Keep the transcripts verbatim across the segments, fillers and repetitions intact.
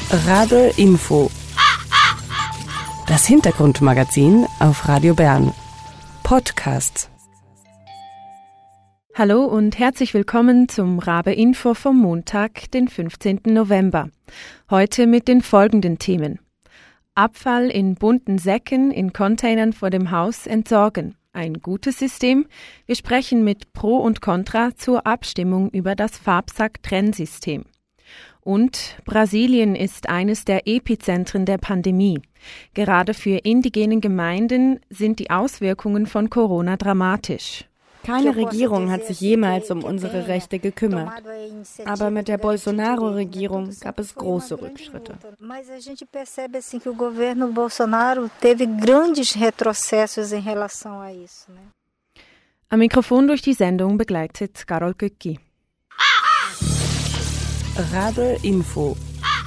Rabe Info. Das Hintergrundmagazin auf Radio Bern. Podcast. Hallo und herzlich willkommen zum Rabe Info vom Montag, den fünfzehnten November. Heute mit den folgenden Themen. Abfall in bunten Säcken in Containern vor dem Haus entsorgen. Ein gutes System. Wir sprechen mit Pro und Contra zur Abstimmung über das Farbsack-Trennsystem. Und Brasilien ist eines der Epizentren der Pandemie. Gerade für indigene Gemeinden sind die Auswirkungen von Corona dramatisch. Keine Regierung hat sich jemals um unsere Rechte gekümmert. Aber mit der Bolsonaro-Regierung gab es große Rückschritte. Am Mikrofon durch die Sendung begleitet Carol Göcki. Rabe Info.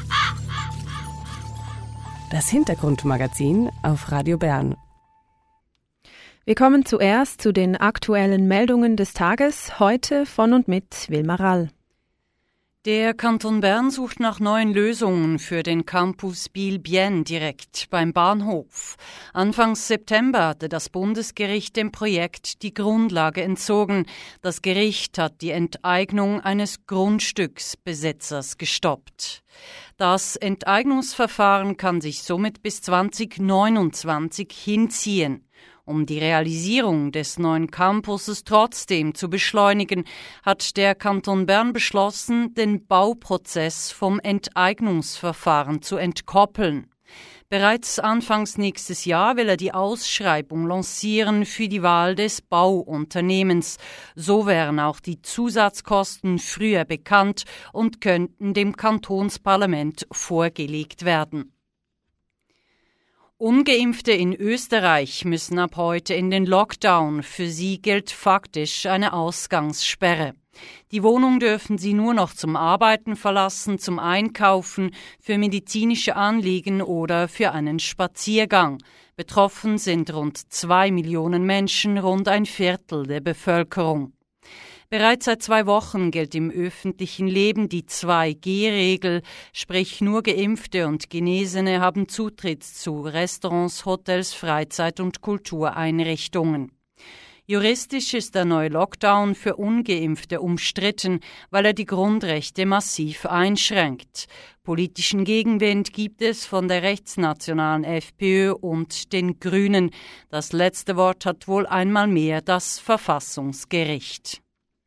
Das Hintergrundmagazin auf Radio Bern. Wir kommen zuerst zu den aktuellen Meldungen des Tages, heute von und mit Wilma Rall. Der Kanton Bern sucht nach neuen Lösungen für den Campus Biel-Bienne direkt beim Bahnhof. Anfangs September hatte das Bundesgericht dem Projekt die Grundlage entzogen. Das Gericht hat die Enteignung eines Grundstücksbesitzers gestoppt. Das Enteignungsverfahren kann sich somit bis zwanzig neunundzwanzig hinziehen. Um die Realisierung des neuen Campuses trotzdem zu beschleunigen, hat der Kanton Bern beschlossen, den Bauprozess vom Enteignungsverfahren zu entkoppeln. Bereits anfangs nächstes Jahr will er die Ausschreibung lancieren für die Wahl des Bauunternehmens. So wären auch die Zusatzkosten früher bekannt und könnten dem Kantonsparlament vorgelegt werden. Ungeimpfte in Österreich müssen ab heute in den Lockdown. Für sie gilt faktisch eine Ausgangssperre. Die Wohnung dürfen sie nur noch zum Arbeiten verlassen, zum Einkaufen, für medizinische Anliegen oder für einen Spaziergang. Betroffen sind rund zwei Millionen Menschen, rund ein Viertel der Bevölkerung. Bereits seit zwei Wochen gilt im öffentlichen Leben die zwei G Regel, sprich nur Geimpfte und Genesene haben Zutritt zu Restaurants, Hotels, Freizeit- und Kultureinrichtungen. Juristisch ist der neue Lockdown für Ungeimpfte umstritten, weil er die Grundrechte massiv einschränkt. Politischen Gegenwind gibt es von der rechtsnationalen FPÖ und den Grünen. Das letzte Wort hat wohl einmal mehr das Verfassungsgericht.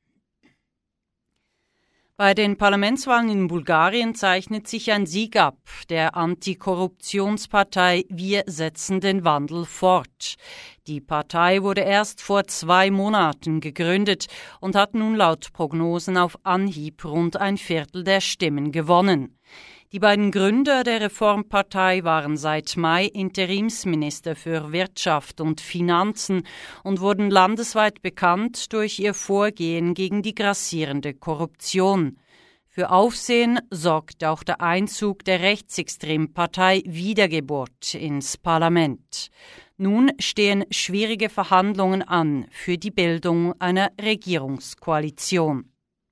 Bei den Parlamentswahlen in Bulgarien zeichnet sich ein Sieg ab. Der Antikorruptionspartei Wir setzen den Wandel fort. Die Partei wurde erst vor zwei Monaten gegründet und hat nun laut Prognosen auf Anhieb rund ein Viertel der Stimmen gewonnen. Die beiden Gründer der Reformpartei waren seit Mai Interimsminister für Wirtschaft und Finanzen und wurden landesweit bekannt durch ihr Vorgehen gegen die grassierende Korruption. Für Aufsehen sorgt auch der Einzug der Rechtsextrempartei Wiedergeburt ins Parlament. Nun stehen schwierige Verhandlungen an für die Bildung einer Regierungskoalition.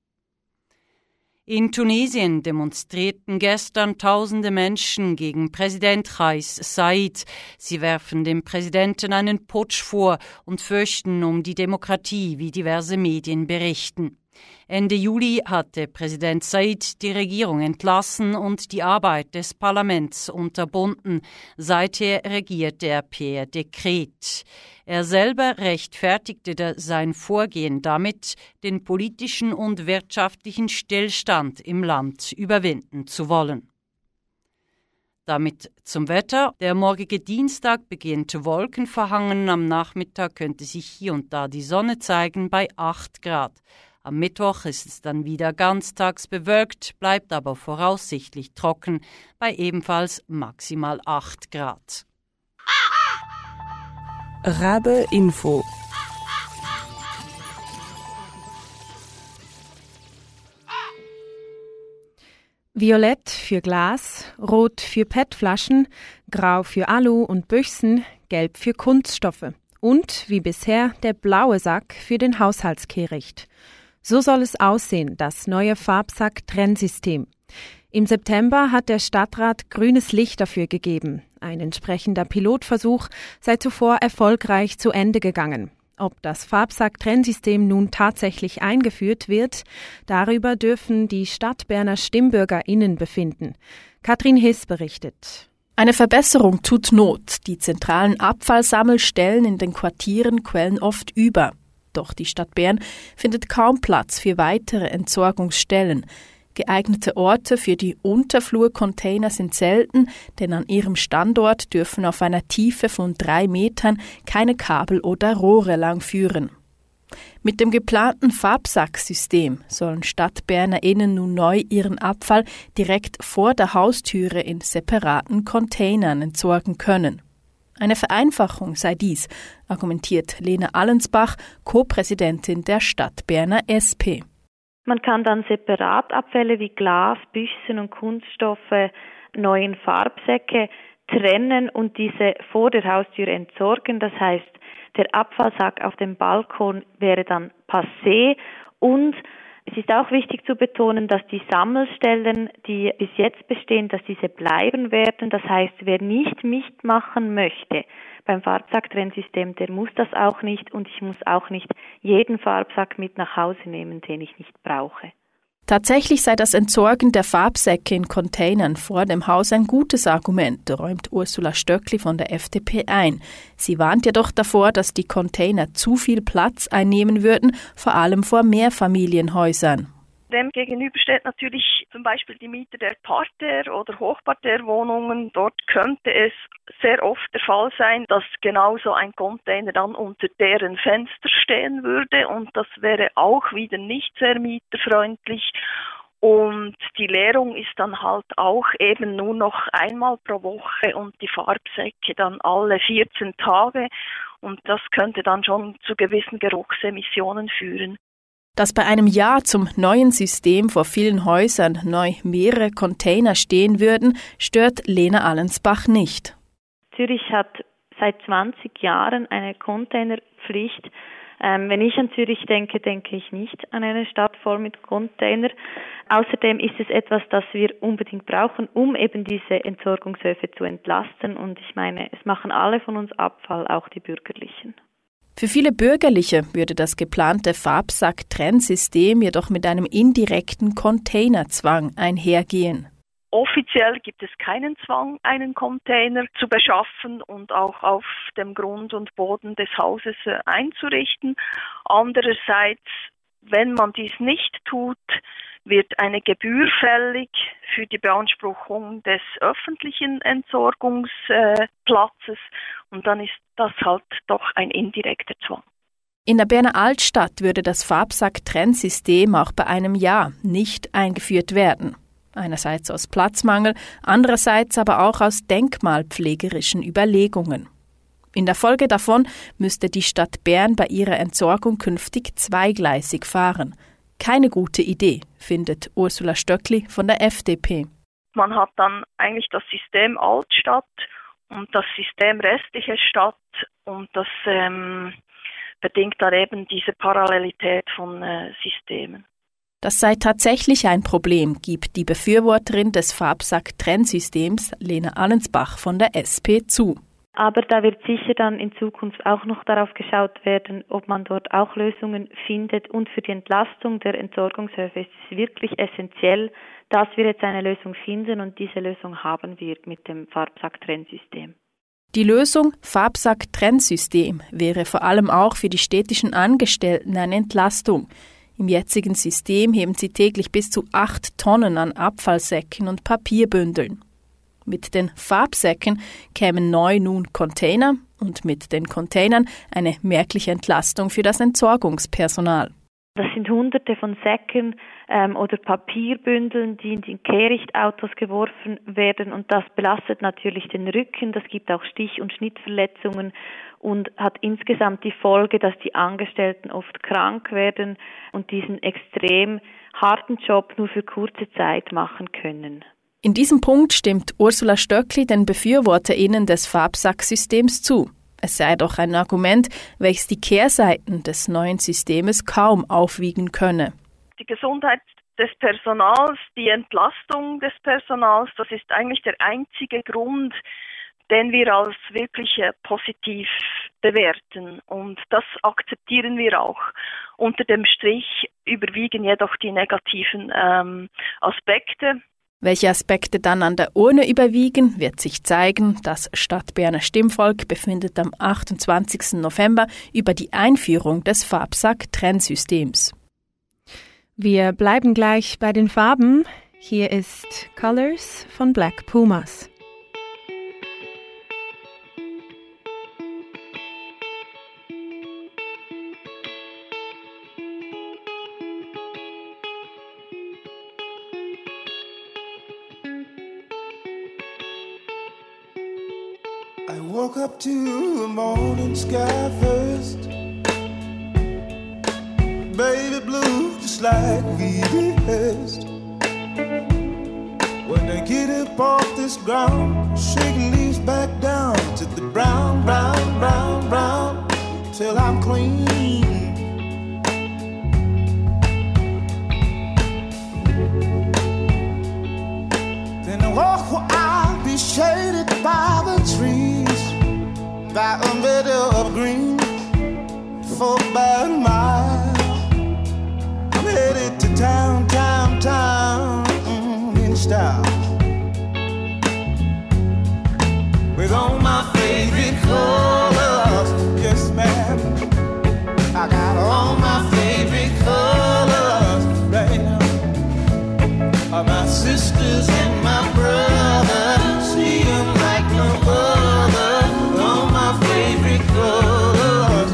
In Tunesien demonstrierten gestern tausende Menschen gegen Präsident Kais Saied. Sie werfen dem Präsidenten einen Putsch vor und fürchten um die Demokratie, wie diverse Medien berichten. Ende Juli hatte Präsident Saied die Regierung entlassen und die Arbeit des Parlaments unterbunden. Seither regiert er per Dekret. Er selber rechtfertigte sein Vorgehen damit, den politischen und wirtschaftlichen Stillstand im Land überwinden zu wollen. Damit zum Wetter. Der morgige Dienstag beginnt wolkenverhangen. Am Nachmittag könnte sich hier und da die Sonne zeigen bei acht Grad. Am Mittwoch ist es dann wieder ganztags bewölkt, bleibt aber voraussichtlich trocken bei ebenfalls maximal acht Grad. Rabe Info. Violett für Glas, Rot für P E T-Flaschen, Grau für Alu und Büchsen, Gelb für Kunststoffe und, wie bisher, der blaue Sack für den Haushaltskehricht. So soll es aussehen, das neue Farbsack-Trennsystem. Im September hat der Stadtrat grünes Licht dafür gegeben. Ein entsprechender Pilotversuch sei zuvor erfolgreich zu Ende gegangen. Ob das Farbsack-Trennsystem nun tatsächlich eingeführt wird, darüber dürfen die Stadtberner StimmbürgerInnen befinden. Katrin Hiss berichtet. Eine Verbesserung tut Not. Die zentralen Abfallsammelstellen in den Quartieren quellen oft über. Doch die Stadt Bern findet kaum Platz für weitere Entsorgungsstellen. Geeignete Orte für die Unterflurcontainer sind selten, denn an ihrem Standort dürfen auf einer Tiefe von drei Metern keine Kabel oder Rohre lang führen. Mit dem geplanten Farbsacksystem sollen StadtbernerInnen nun neu ihren Abfall direkt vor der Haustüre in separaten Containern entsorgen können. Eine Vereinfachung sei dies, argumentiert Lena Allensbach, Co-Präsidentin der Stadtberner S P. Man kann dann separat Abfälle wie Glas, Büchsen und Kunststoffe neu in Farbsäcke trennen und diese vor der Haustür entsorgen. Das heißt, der Abfallsack auf dem Balkon wäre dann passé. Und es ist auch wichtig zu betonen, dass die Sammelstellen, die bis jetzt bestehen, dass diese bleiben werden. Das heißt, wer nicht mitmachen möchte beim Farbsack-Trennsystem, der muss das auch nicht und ich muss auch nicht jeden Farbsack mit nach Hause nehmen, den ich nicht brauche. Tatsächlich sei das Entsorgen der Farbsäcke in Containern vor dem Haus ein gutes Argument, räumt Ursula Stöckli von der F D P ein. Sie warnt jedoch davor, dass die Container zu viel Platz einnehmen würden, vor allem vor Mehrfamilienhäusern. Dem gegenüber steht natürlich zum Beispiel die Miete der Parterre- oder Hochparterrewohnungen. Dort könnte es sehr oft der Fall sein, dass genauso ein Container dann unter deren Fenster stehen würde und das wäre auch wieder nicht sehr mieterfreundlich. Und die Leerung ist dann halt auch eben nur noch einmal pro Woche und die Farbsäcke dann alle vierzehn Tage und das könnte dann schon zu gewissen Geruchsemissionen führen. Dass bei einem Ja zum neuen System vor vielen Häusern neu mehrere Container stehen würden, stört Lena Allensbach nicht. Zürich hat seit zwanzig Jahren eine Containerpflicht. Ähm, wenn ich an Zürich denke, denke ich nicht an eine Stadt voll mit Container. Außerdem ist es etwas, das wir unbedingt brauchen, um eben diese Entsorgungshöfe zu entlasten. Und ich meine, es machen alle von uns Abfall, auch die Bürgerlichen. Für viele Bürgerliche würde das geplante Farbsack-Trennsystem jedoch mit einem indirekten Containerzwang einhergehen. Offiziell gibt es keinen Zwang, einen Container zu beschaffen und auch auf dem Grund und Boden des Hauses einzurichten. Andererseits, wenn man dies nicht tut, wird eine Gebühr fällig für die Beanspruchung des öffentlichen Entsorgungsplatzes und dann ist das halt doch ein indirekter Zwang. In der Berner Altstadt würde das Farbsack-Trennsystem auch bei einem Ja nicht eingeführt werden. Einerseits aus Platzmangel, andererseits aber auch aus denkmalpflegerischen Überlegungen. In der Folge davon müsste die Stadt Bern bei ihrer Entsorgung künftig zweigleisig fahren. Keine gute Idee, findet Ursula Stöckli von der F D P. Man hat dann eigentlich das System Altstadt und das System restliche Stadt und das ähm, bedingt dann eben diese Parallelität von äh, Systemen. Das sei tatsächlich ein Problem, gibt die Befürworterin des Farbsack-Trennsystems Lena Allensbach von der S P zu. Aber da wird sicher dann in Zukunft auch noch darauf geschaut werden, ob man dort auch Lösungen findet. Und für die Entlastung der Entsorgungshöfe ist es wirklich essentiell, dass wir jetzt eine Lösung finden und diese Lösung haben wir mit dem Farbsack-Trennsystem. Die Lösung Farbsack-Trennsystem wäre vor allem auch für die städtischen Angestellten eine Entlastung. Im jetzigen System heben sie täglich bis zu acht Tonnen an Abfallsäcken und Papierbündeln. Mit den Farbsäcken kämen neu nun Container und mit den Containern eine merkliche Entlastung für das Entsorgungspersonal. Das sind hunderte von Säcken ähm, oder Papierbündeln, die in die Kehrichtautos geworfen werden und das belastet natürlich den Rücken, das gibt auch Stich- und Schnittverletzungen und hat insgesamt die Folge, dass die Angestellten oft krank werden und diesen extrem harten Job nur für kurze Zeit machen können. In diesem Punkt stimmt Ursula Stöckli den BefürworterInnen des Farbsacksystems zu. Es sei doch ein Argument, welches die Kehrseiten des neuen Systems kaum aufwiegen könne. Die Gesundheit des Personals, die Entlastung des Personals, das ist eigentlich der einzige Grund, den wir als wirklich äh, positiv bewerten. Und das akzeptieren wir auch. Unter dem Strich überwiegen jedoch die negativen ähm, Aspekte. Welche Aspekte dann an der Urne überwiegen, wird sich zeigen. Das Stadtberner Stimmvolk befindet am achtundzwanzigsten November über die Einführung des Farbsack-Trennsystems. Wir bleiben gleich bei den Farben. Hier ist Colors von Black Pumas. I woke up to the morning sky first, baby blue, just like we rehearsed. When I get up off this ground, shaking leaves back down to the brown, brown, brown, brown, till I'm clean. Then I walk where I'll be shaded by the trees, by a meadow of green, for about a mile. I'm headed to town, town, town, mm, in style, with all my favorite colors. Yes, ma'am, I got all my favorite colors right now. All my sisters and my brothers, see them like no other. All my favorite colors.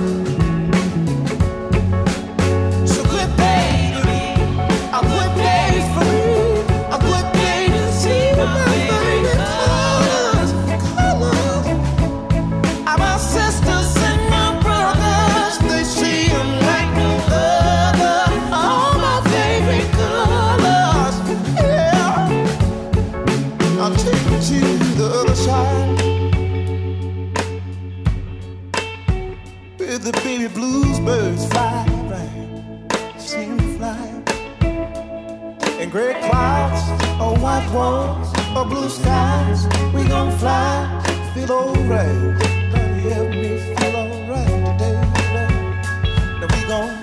So good day to me, a good day for me, a good day to see my favorite colors, colors. All my sisters and my brothers, they see them like no other. All my favorite colors, yeah. I'll take you to the other side, where the baby blues birds fly, right? See them fly. And gray clouds, or white walls, or blue skies, we gon' fly, feel alright. Gotta help me feel alright today, right? Now we gon'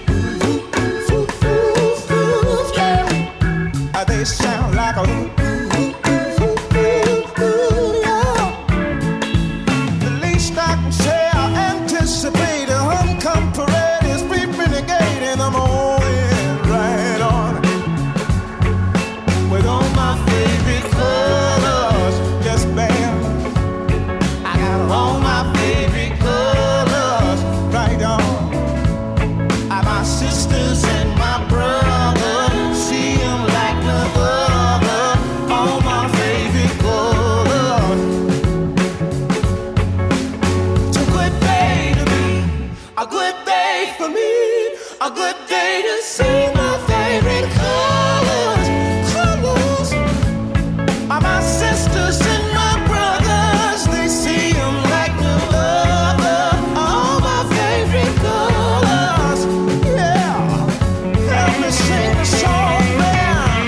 yeah. They sound like a ooh, ooh, ooh, ooh, ooh, ooh, yeah. The least I can say, I anticipate a homecoming parade is creeping the gate in the morning, right on. With all my favorite colors, yes ma'am, I got all my favorite colors, right on. I my sisters and my brothers, see them like no other. All my favorite colors. It's a good day to me, a good day for me, a good day to see my favorite colors, colors. All my sisters and my brothers, they see them like no other. All my favorite colors, yeah. Help me sing a song, man.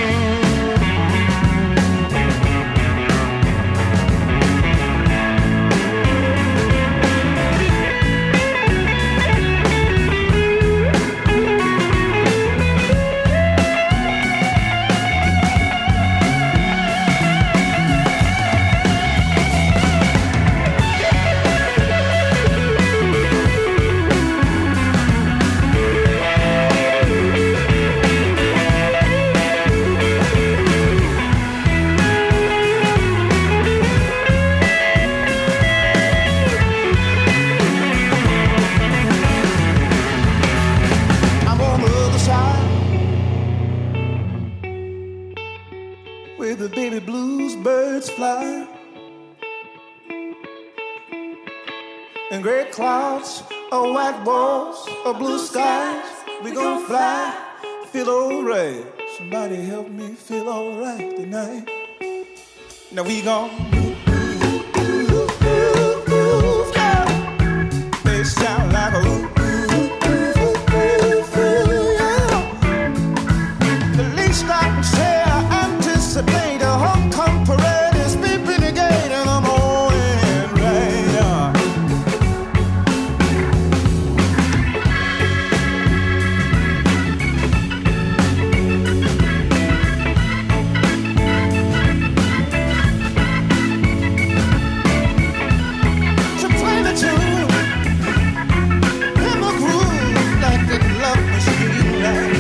I'm on the other side, where the baby blues birds fly, and gray clouds, or white walls, or blue skies, we gon' fly, feel alright. Somebody help me feel alright tonight. Now we gon' they sound like a ooh, ooh, ooh, ooh, ooh, yeah. The least the homecoming parade is beeping the gate and I'm on right now. So play the tune in the groove like the love machine like.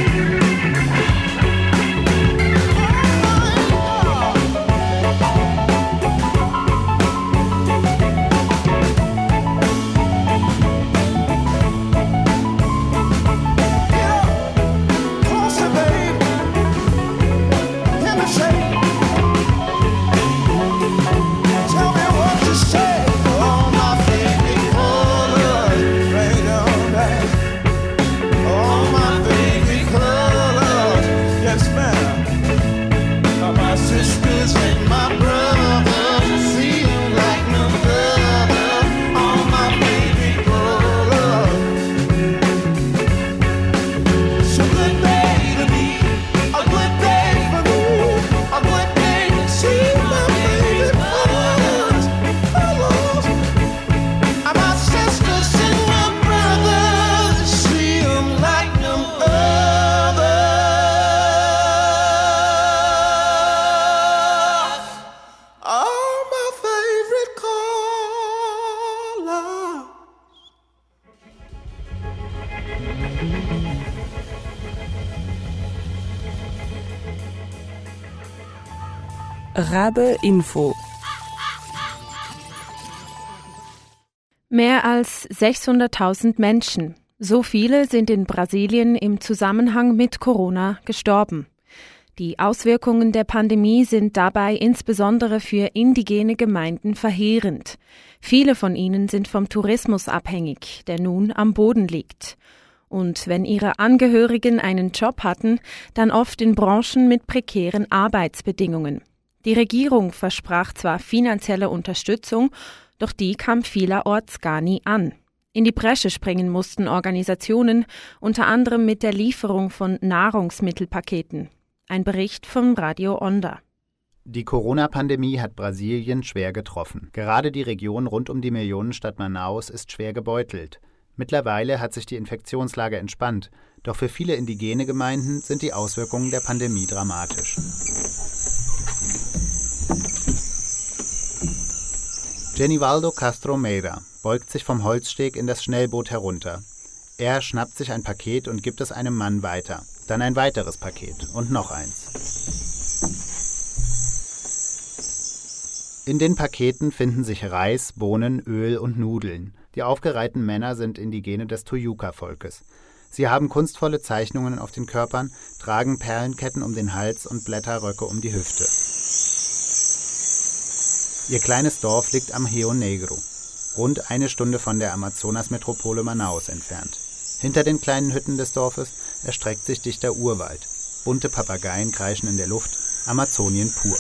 Rabe Info. Mehr als sechshunderttausend Menschen. So viele sind in Brasilien im Zusammenhang mit Corona gestorben. Die Auswirkungen der Pandemie sind dabei insbesondere für indigene Gemeinden verheerend. Viele von ihnen sind vom Tourismus abhängig, der nun am Boden liegt. Und wenn ihre Angehörigen einen Job hatten, dann oft in Branchen mit prekären Arbeitsbedingungen. Die Regierung versprach zwar finanzielle Unterstützung, doch die kam vielerorts gar nie an. In die Bresche springen mussten Organisationen, unter anderem mit der Lieferung von Nahrungsmittelpaketen. Ein Bericht von Radio Onda. Die Corona-Pandemie hat Brasilien schwer getroffen. Gerade die Region rund um die Millionenstadt Manaus ist schwer gebeutelt. Mittlerweile hat sich die Infektionslage entspannt, doch für viele indigene Gemeinden sind die Auswirkungen der Pandemie dramatisch. Genivaldo Castro Meira beugt sich vom Holzsteg in das Schnellboot herunter. Er schnappt sich ein Paket und gibt es einem Mann weiter. Dann ein weiteres Paket und noch eins. In den Paketen finden sich Reis, Bohnen, Öl und Nudeln. Die aufgereihten Männer sind Indigene des Tuyuca-Volkes. Sie haben kunstvolle Zeichnungen auf den Körpern, tragen Perlenketten um den Hals und Blätterröcke um die Hüfte. Ihr kleines Dorf liegt am Rio Negro, rund eine Stunde von der Amazonas-Metropole Manaus entfernt. Hinter den kleinen Hütten des Dorfes erstreckt sich dichter Urwald. Bunte Papageien kreischen in der Luft, Amazonien pur.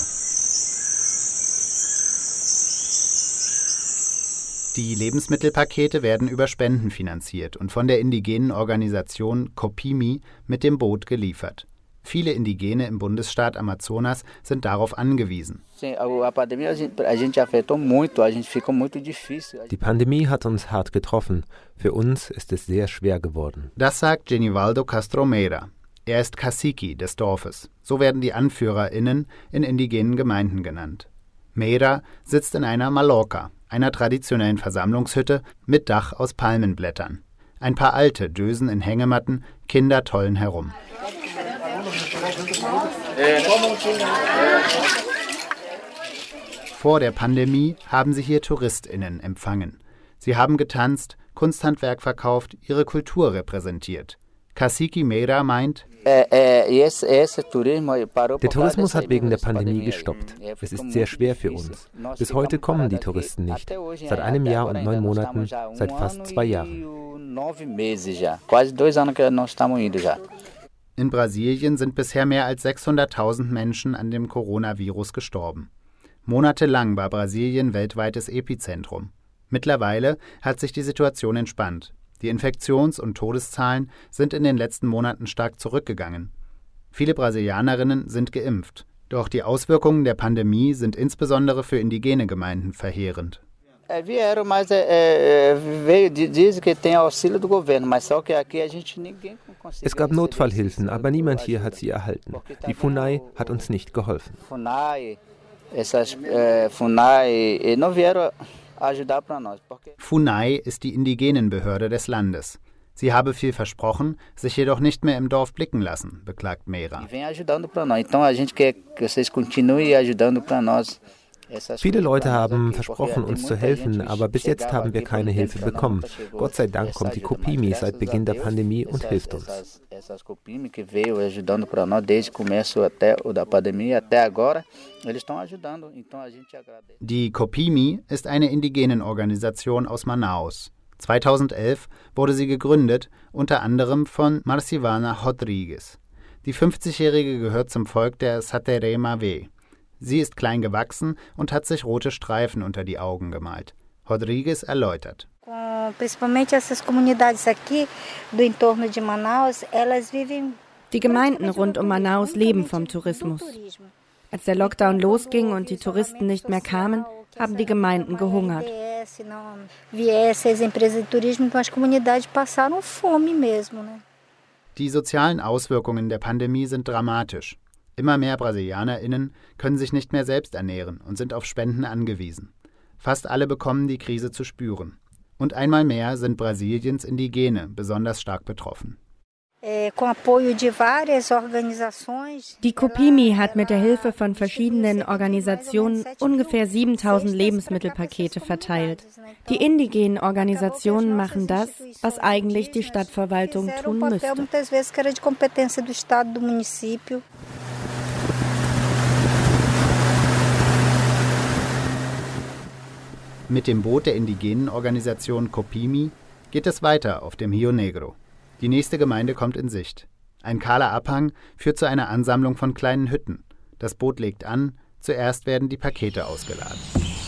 Die Lebensmittelpakete werden über Spenden finanziert und von der indigenen Organisation Copimi mit dem Boot geliefert. Viele Indigene im Bundesstaat Amazonas sind darauf angewiesen. Die Pandemie hat uns hart getroffen. Für uns ist es sehr schwer geworden. Das sagt Genivaldo Castro Meira. Er ist Cacique des Dorfes. So werden die AnführerInnen in indigenen Gemeinden genannt. Meira sitzt in einer Maloca, einer traditionellen Versammlungshütte mit Dach aus Palmenblättern. Ein paar Alte dösen in Hängematten, Kinder tollen herum. Vor der Pandemie haben sie hier TouristInnen empfangen. Sie haben getanzt, Kunsthandwerk verkauft, ihre Kultur repräsentiert. Cacique Meira meint, der Tourismus hat wegen der Pandemie gestoppt. Es ist sehr schwer für uns. Bis heute kommen die Touristen nicht. Seit einem Jahr und neun Monaten, seit fast zwei Jahren. In Brasilien sind bisher mehr als sechshunderttausend Menschen an dem Coronavirus gestorben. Monatelang war Brasilien weltweites Epizentrum. Mittlerweile hat sich die Situation entspannt. Die Infektions- und Todeszahlen sind in den letzten Monaten stark zurückgegangen. Viele Brasilianerinnen sind geimpft. Doch die Auswirkungen der Pandemie sind insbesondere für indigene Gemeinden verheerend. Es gab Notfallhilfen, aber niemand hier hat sie erhalten. Die FUNAI hat uns nicht geholfen. FUNAI ist die Indigenenbehörde des Landes. Sie habe viel versprochen, sich jedoch nicht mehr im Dorf blicken lassen, beklagt Meira. Viele Leute haben versprochen, uns zu helfen, aber bis jetzt haben wir keine Hilfe bekommen. Gott sei Dank kommt die COPIMI seit Beginn der Pandemie und hilft uns. Die COPIMI ist eine Indigenenorganisation aus Manaus. zweitausendelf wurde sie gegründet, unter anderem von Marcivana Rodrigues. Die fünfzigjährige gehört zum Volk der Sateré-Mavé. Sie ist klein gewachsen und hat sich rote Streifen unter die Augen gemalt. Rodrigues erläutert. Die Gemeinden rund um Manaus leben vom Tourismus. Als der Lockdown losging und die Touristen nicht mehr kamen, haben die Gemeinden gehungert. Die sozialen Auswirkungen der Pandemie sind dramatisch. Immer mehr BrasilianerInnen können sich nicht mehr selbst ernähren und sind auf Spenden angewiesen. Fast alle bekommen die Krise zu spüren. Und einmal mehr sind Brasiliens Indigene besonders stark betroffen. Die COPIMI hat mit der Hilfe von verschiedenen Organisationen ungefähr siebentausend Lebensmittelpakete verteilt. Die indigenen Organisationen machen das, was eigentlich die Stadtverwaltung tun müsste. Mit dem Boot der indigenen Organisation COPIMI geht es weiter auf dem Rio Negro. Die nächste Gemeinde kommt in Sicht. Ein kahler Abhang führt zu einer Ansammlung von kleinen Hütten. Das Boot legt an, zuerst werden die Pakete ausgeladen.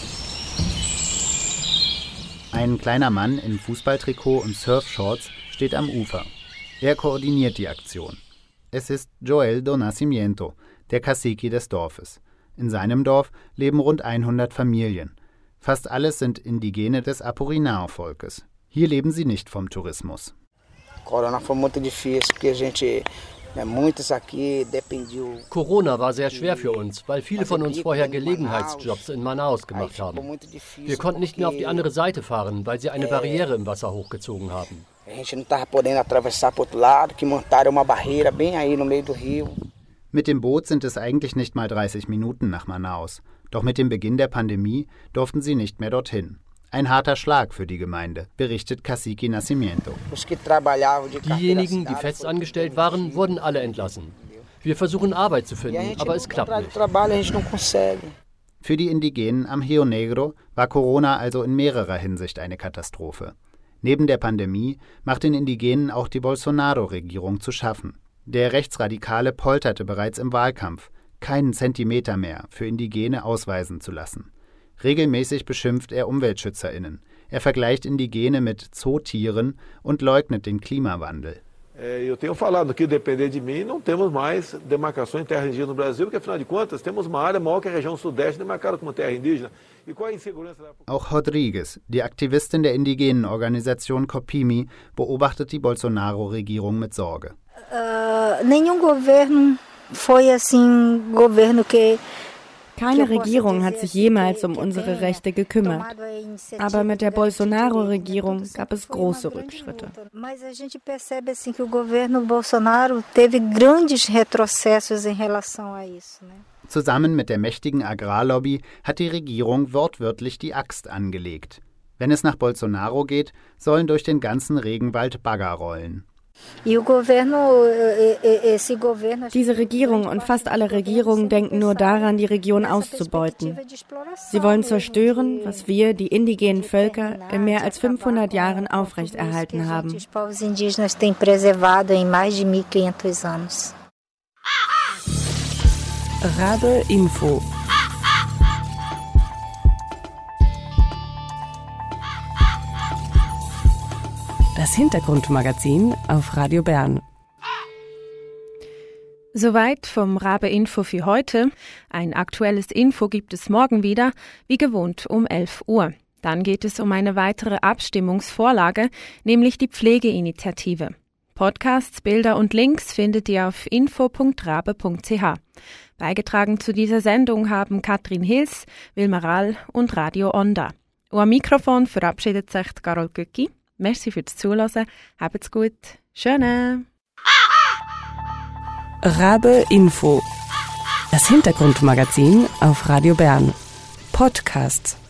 Ein kleiner Mann in Fußballtrikot und Surfshorts steht am Ufer. Er koordiniert die Aktion. Es ist Joel do Nascimento, der Cacique des Dorfes. In seinem Dorf leben rund hundert Familien. Fast alles sind Indigene des Apuriná-Volkes. Hier leben sie nicht vom Tourismus. Corona war sehr schwer für uns, weil viele von uns vorher Gelegenheitsjobs in Manaus gemacht haben. Wir konnten nicht mehr auf die andere Seite fahren, weil sie eine Barriere im Wasser hochgezogen haben. Mit dem Boot sind es eigentlich nicht mal dreißig Minuten nach Manaus. Doch mit dem Beginn der Pandemie durften sie nicht mehr dorthin. Ein harter Schlag für die Gemeinde, berichtet Cacique Nascimento. Diejenigen, die fest angestellt waren, wurden alle entlassen. Wir versuchen Arbeit zu finden, aber es klappt nicht. Für die Indigenen am Rio Negro war Corona also in mehrerer Hinsicht eine Katastrophe. Neben der Pandemie macht den Indigenen auch die Bolsonaro-Regierung zu schaffen. Der Rechtsradikale polterte bereits im Wahlkampf, keinen Zentimeter mehr für Indigene ausweisen zu lassen. Regelmäßig beschimpft er UmweltschützerInnen. Er vergleicht Indigene mit Zootieren und leugnet den Klimawandel. Eu tenho falado que depender de mim, não temos mais demarcações de terra indígena no Brasil, porque afinal de contas temos uma área maior que a região sudeste demarcada como terra indígena. E qual a insegurança da... Auch Rodrigues, die Aktivistin der indigenen Organisation COPIMI, beobachtet die Bolsonaro-Regierung mit Sorge. Uh, nenhum governo foi assim governo que Keine Regierung hat sich jemals um unsere Rechte gekümmert. Aber mit der Bolsonaro-Regierung gab es große Rückschritte. Zusammen mit der mächtigen Agrarlobby hat die Regierung wortwörtlich die Axt angelegt. Wenn es nach Bolsonaro geht, sollen durch den ganzen Regenwald Bagger rollen. Diese Regierung und fast alle Regierungen denken nur daran, die Region auszubeuten. Sie wollen zerstören, was wir, die indigenen Völker, in mehr als fünfhundert Jahren aufrechterhalten haben. Rabe Info. Das Hintergrundmagazin auf Radio Bern. Soweit vom Rabe Info für heute. Ein aktuelles Info gibt es morgen wieder, wie gewohnt um elf Uhr. Dann geht es um eine weitere Abstimmungsvorlage, nämlich die Pflegeinitiative. Podcasts, Bilder und Links findet ihr auf info punkt rabe punkt c h. Beigetragen zu dieser Sendung haben Katrin Hils, Wilma Rall und Radio Onda. Und am Mikrofon verabschiedet sich Carol Göcki. Merci fürs Zuhören. Habt's gut. Schöne. Rabe Info. Das Hintergrundmagazin auf Radio Bern. Podcasts.